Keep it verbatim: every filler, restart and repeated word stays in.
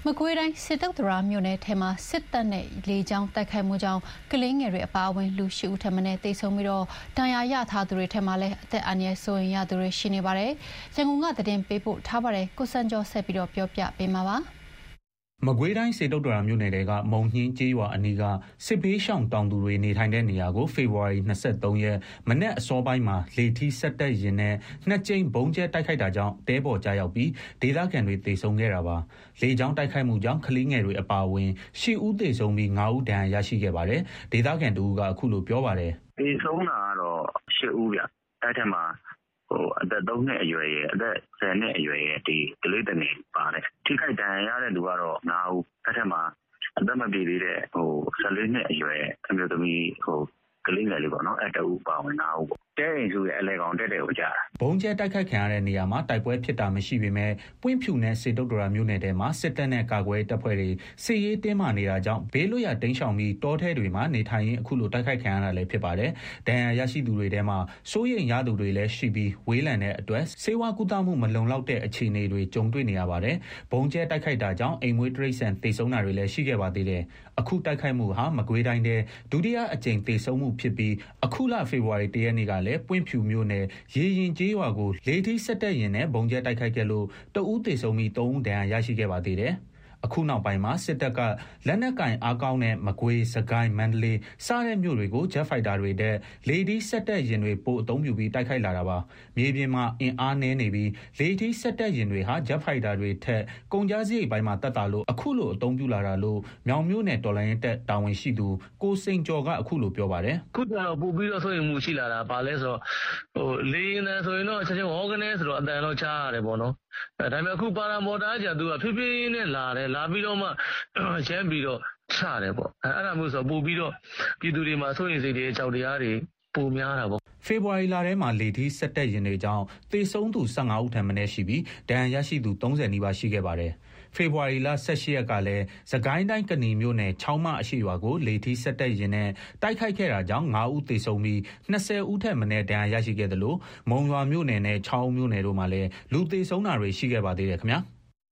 မကွေးတိုင်းစစ်တုတ်တရာမြို့နယ်ထဲမှာစစ်တပ်နဲ့လေကြောင်းတိုက်ခိုက်မှုကြောင့်ကလေးငယ်တွေအပါအဝင်လူရှိဦးထပ်မံသေဆုံးပြီးတော့ဒဏ်ရာရထားသူတွေထဲမှာလည်းအသက်အန္တရာယ်စိုးရိမ်ရသူတွေရှိနေပါတယ်။ရန်ကုန်ကသတင်းပေးပို့ထားပါတယ်။ကိုစံကျော်ဆက်ပြီးတော့ပြောပြပေးမှာပါ။မကွေးတိုင်းစေတုတ္တရာမြို့နယ်တဲကမုံနှင်းကျေးရွာအနီးကစစ်ပေးရှောင်တောင်သူတွေနေထိုင်တဲ့နေရာကိုဖေဖော်ဝါရီ၂၃ရက်မနက်အစောပိုင်းမှာလေထီးဆက်တက်ရင်နဲ့နှစ်ကြိမ်ဘုံကျဲတိုက်ခိုက်တာကြောင့်တဲပေါ်ကျရောက်ပြီးဒေသခံတွေတေဆုံးခဲ့တာပါလေကြောင်းတိုက်ခိုက်မှုကြောင့်ကလေးငယ်တွေအပါအဝင်၈ဦးတေဆုံးပြီး၅ဦးဒဏ်ရာရရှိခဲ့ပါတယ်ဒေသခံတို့ကအခုလိုပြောပါတယ်တေဆုံးတာကတော့၈ဦးဗျအဲ့ထက်မှာဟိုအသက်၃နှစ်အရွယ်ရဲ့အသက်၁၀နှစ်အရွယ်ရဲ့ဒီကလေးတငယ်ပါတယ်ထိခိုက်ဒဏ်ရာရတဲ့လူကတော့၅ဦးအဲ့ထက်မှာအသက်မပြည့်သေးတဲ့ဟို၁၄နှစ်အရွယ်အမျိုးသမီးဟိုကလေးငယ်လေးပေါ့နော်အဲ့တအူပါဝင်၅ဦးပေါ့တဲအိမ်စုရဲ့အလဲကောင်တက်တဲ့ကိုကြာတာဘုံကျဲတိုက်ခိုက်ခံရတဲ့နေရာမှာတိုက်ပွဲဖြစ်တာမရှိပေမဲ့ပွင့်ဖြူနဲ့စေတုတ်တရာမြို့နယ်ထဲမှာစစ်တပ်နဲ့ကာကွယ်တပ်ဖွဲ့တွေစစ်ရေးတင်းမာနေတာကြောင့်ဘေးလွတ်ရာတိမ်းရှောင်ပြီးတောထဲတွေမှာနေထိုင်ရင်းအခုလိုတိုက်ခိုက်ခံရတာလည်းဖြစ်ပါတယ်ဒဏ်ရာရရှိသူတွေထဲမှာစိုးရိမ်ရသူတွေလည်းရှိပြီးဝေးလံတဲ့အတွက်စေဝါကုသမှုမလုံလောက်တဲ့အခြေအနေတွေကြုံတွေ့နေရပါတယ်ဘုံကျဲတိုက်ခိုက်တာကြောင့်အိမ်မွေးတိရစ္ဆာန်တေဆုံးတာတွေလည်းရှိခဲ့ပါသေးတယ်အခုတိုက်ခိုက်မှုဟာမကွေးတိုင်းတဲ့ဒုတိယအကြိမ်တေဆုံးမှုဖြစ်ပြီးအခုလဖေဖော်ဝါရီ၁ရက်နေ့ကလည်းပွင့်ဖြူမြို့နယ်ရေရင်ကျေးရွာကိုလေထီးဆက်တက်ရင်နဲ့ဘုံကျဲတိုက်ခိုက်ခဲ့လို့တဦးသေဆုံးပြီး၃ဦးဒဏ်ရာရရှိခဲ့ပါသေးတယ်အခုနောက်ပိုင်းမှာစစ်တပ်ကလက်နက်ကင်အားကောင်းတဲ့မကွေးစကိုင်းမန္တလေးစတဲ့မြို့တွေကိုဂျက်ဖိုက်တာတွေတဲ့လေထီးဆက်တက်ရင်တွေပို့အသုံးပြုပြီးတိုက်ခိုက်လာတာပါမြေပြင်မှာအင်အားနည်းနေပြီးလေထီးဆက်တက်ရင်တွေဟာဂျက်ဖိုက်တာတွေထက်ကုန်ကြစရိတ်ပိုင်းမှာတက်တာလို့အခုလိုအသုံးပြုလာတာလို့မြောင်မြို့နယ်တော်လိုင်းရင်တက်တာဝန်ရှိသူကိုစိန်ကျော်ကအခုလိုပြောပါတယ်ခုတော့ပို့ပြီးတော့ဆိုရင်မှုရှိလာတာပါလဲဆိုတော့ဟိုလေရင်တန်းဆိုရင်တော့ချက်ချင်းဟောကနေဆိုတော့အတန်တော့ချားရတယ်ပေါ့နော်အဲဒါပေမဲ့အခုပါရာမော်တာကသူကဖြည်းဖြည်းနဲ့လာတယ်လာပြီးတော့မှကျန်းပြီးတော့ချတယ်ပေါ့အဲအဲ့ဒါမျိုးဆိုပို့ပြီးတော့ပြည်သူတွေမှာစိုးရိမ်စိတ်တွေကြောက်တရားတွေပိုများတာပေါ့ဖေဖော်ဝါရီလထဲမှာလေထီးဆက်တက်ရင်တွေကြောင့်သေဆုံးသူ၁၅ဦးထပ်မံရှိပြီးဒဏ်ရာရရှိသူ၃၀နီးပါးရှိခဲ့ပါတယ်ဖေဖော်ဝါရီလ၁၈ရက်ကလည်းစကိုင်းတိုင်းကနီမြို့နယ်ချောင်းမအရှိရွာကိုလေထီးဆက်တက်ရင်နဲ့တိုက်ခိုက်ခဲ့တာကြောင့်၅ဦးသေဆုံးပြီး၂၀ဦးထက်မနည်းဒဏ်ရာရရှိခဲ့တယ်လို့မုံရွာမြို့နယ်နဲ့ချောင်းမြို့နယ်တို့မှာလည်းလူသေဆုံးတာတွေရှိခဲ့ပါသေးတယ်ခင်ဗျာ